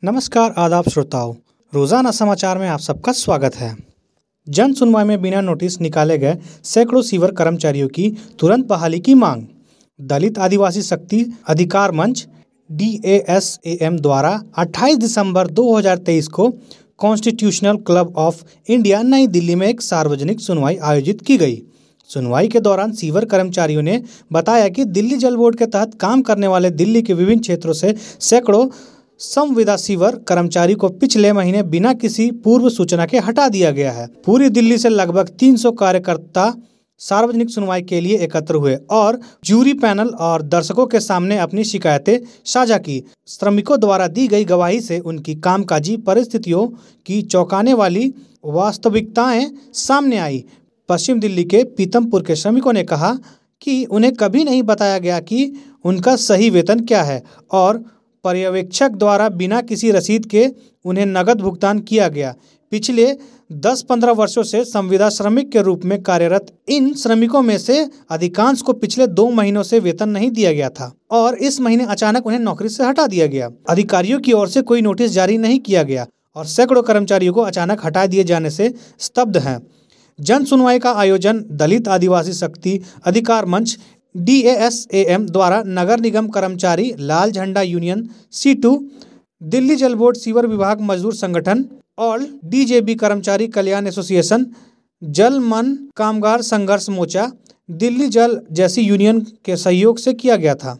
नमस्कार आदाब श्रोताओं, रोजाना समाचार में आप सबका स्वागत है। जन सुनवाई में बिना नोटिस निकाले गए सैकड़ों सीवर कर्मचारियों की तुरंत बहाली की मांग। दलित आदिवासी शक्ति अधिकार मंच DASAM द्वारा 28 दिसंबर 2023 को कॉन्स्टिट्यूशनल क्लब ऑफ इंडिया नई दिल्ली में एक सार्वजनिक सुनवाई आयोजित की गई। सुनवाई के दौरान सीवर कर्मचारियों ने बताया कि दिल्ली जल बोर्ड के तहत काम करने वाले दिल्ली के विभिन्न क्षेत्रों से सैकड़ों संविदा सीवर कर्मचारी को पिछले महीने बिना किसी पूर्व सूचना के हटा दिया गया है। पूरी दिल्ली से लगभग 300 कार्यकर्ता सार्वजनिक सुनवाई के लिए एकत्र हुए और जूरी पैनल और दर्शकों के सामने अपनी शिकायतें साझा की। श्रमिकों द्वारा दी गई गवाही से उनकी कामकाजी परिस्थितियों की चौंकाने वाली वास्तविकताएं सामने आई। पश्चिम दिल्ली के पीतमपुर के श्रमिकों ने कहा कि उन्हें कभी नहीं बताया गया कि उनका सही वेतन क्या है और पर्यवेक्षक द्वारा बिना किसी रसीद के उन्हें नकद भुगतान किया गया। पिछले 10-15 वर्षों से संविदा श्रमिक के रूप में कार्यरत इन श्रमिकों में से अधिकांश को पिछले 2 महीनों से वेतन नहीं दिया गया था और इस महीने अचानक उन्हें नौकरी से हटा दिया गया। अधिकारियों की ओर से कोई नोटिस जारी नहीं किया गया और सैकड़ों कर्मचारियों को अचानक हटा दिए जाने से स्तब्ध हैं। जन सुनवाई का आयोजन दलित आदिवासी शक्ति अधिकार मंच DASAM द्वारा नगर निगम कर्मचारी लाल झंडा यूनियन C2, दिल्ली जल बोर्ड सीवर विभाग मजदूर संगठन और DJB कर्मचारी कल्याण एसोसिएशन, जल मन कामगार संघर्ष मोर्चा, दिल्ली जल जैसी यूनियन के सहयोग से किया गया था।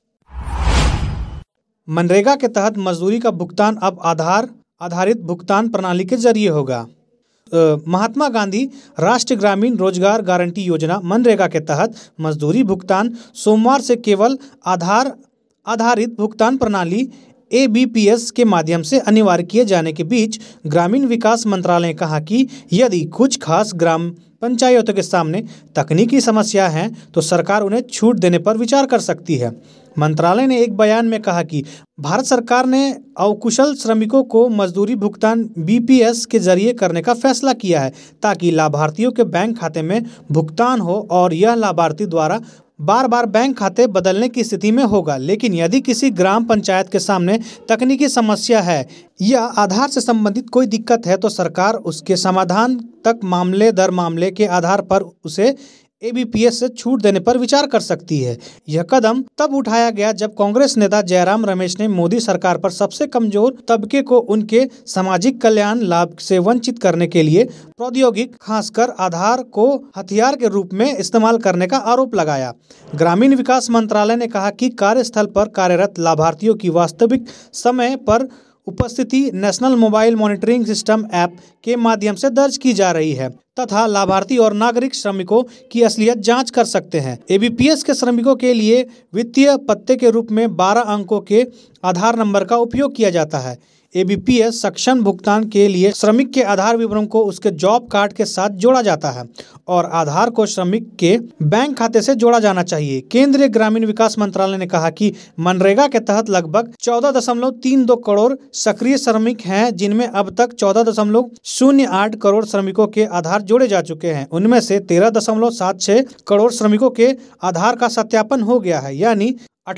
मनरेगा के तहत मजदूरी का भुगतान अब आधार आधारित भुगतान प्रणाली के जरिए होगा। महात्मा गांधी राष्ट्रीय ग्रामीण रोजगार गारंटी योजना मनरेगा के तहत मजदूरी भुगतान सोमवार से केवल आधार आधारित भुगतान प्रणाली ABPS के माध्यम से अनिवार्य किए जाने के बीच ग्रामीण विकास मंत्रालय ने कहा कि यदि कुछ खास ग्राम पंचायतों के सामने तकनीकी समस्या है तो सरकार उन्हें छूट देने पर विचार कर सकती है। मंत्रालय ने एक बयान में कहा कि भारत सरकार ने अकुशल श्रमिकों को मजदूरी भुगतान BPS के जरिए करने का फैसला किया है ताकि लाभार्थियों के बैंक खाते में भुगतान हो और यह लाभार्थी द्वारा बार बार बैंक खाते बदलने की स्थिति में होगा। लेकिन यदि किसी ग्राम पंचायत के सामने तकनीकी समस्या है या आधार से संबंधित कोई दिक्कत है तो सरकार उसके समाधान तक मामले दर मामले के आधार पर उसे ABPS से छूट देने पर विचार कर सकती है। यह कदम तब उठाया गया जब कांग्रेस नेता जयराम रमेश ने मोदी सरकार पर सबसे कमजोर तबके को उनके सामाजिक कल्याण लाभ से वंचित करने के लिए प्रौद्योगिक खासकर आधार को हथियार के रूप में इस्तेमाल करने का आरोप लगाया। ग्रामीण विकास मंत्रालय ने कहा कि कार्यस्थल पर कार्यरत लाभार्थियों की वास्तविक समय पर उपस्थिति national mobile monitoring system app के माध्यम से दर्ज की जा रही है तथा लाभार्थी और नागरिक श्रमिकों की असलियत जांच कर सकते हैं। ABPS के श्रमिकों के लिए वित्तीय पत्ते के रूप में 12 अंकों के आधार नंबर का उपयोग किया जाता है। ABPS सक्षम भुगतान के लिए श्रमिक के आधार विवरण को उसके जॉब कार्ड के साथ जोड़ा जाता है और आधार को श्रमिक के बैंक खाते से जोड़ा जाना चाहिए। केंद्रीय ग्रामीण विकास मंत्रालय ने कहा कि मनरेगा के तहत लगभग 14.32 करोड़ सक्रिय श्रमिक हैं, जिनमें अब तक 14.08 करोड़ श्रमिकोकों के आधार जोड़े जा चुके हैं। उनमें से 13.76 करोड़ श्रमिकों के आधार का सत्यापन हो गया है, यानी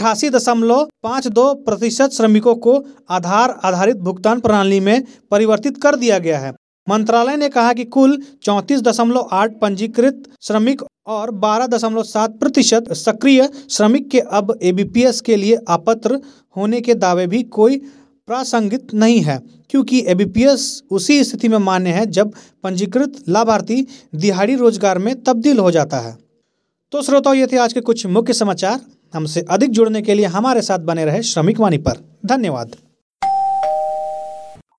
88.52% श्रमिकों को आधार आधारित भुगतान प्रणाली में परिवर्तित कर दिया गया है। मंत्रालय ने कहा कि कुल 34.8 पंजीकृत श्रमिक और 12.7% सक्रिय श्रमिक के अब ABPS के लिए अपात्र होने के दावे भी कोई प्रासंगिक नहीं है, क्योंकि ABPS उसी स्थिति में मान्य है जब पंजीकृत लाभार्थी दिहाड़ी रोजगार में तब्दील हो जाता है। तो श्रोताओं, ये थे आज के कुछ मुख्य समाचार। हमसे अधिक जुड़ने के लिए हमारे साथ बने रहे श्रमिक वाणी पर। धन्यवाद।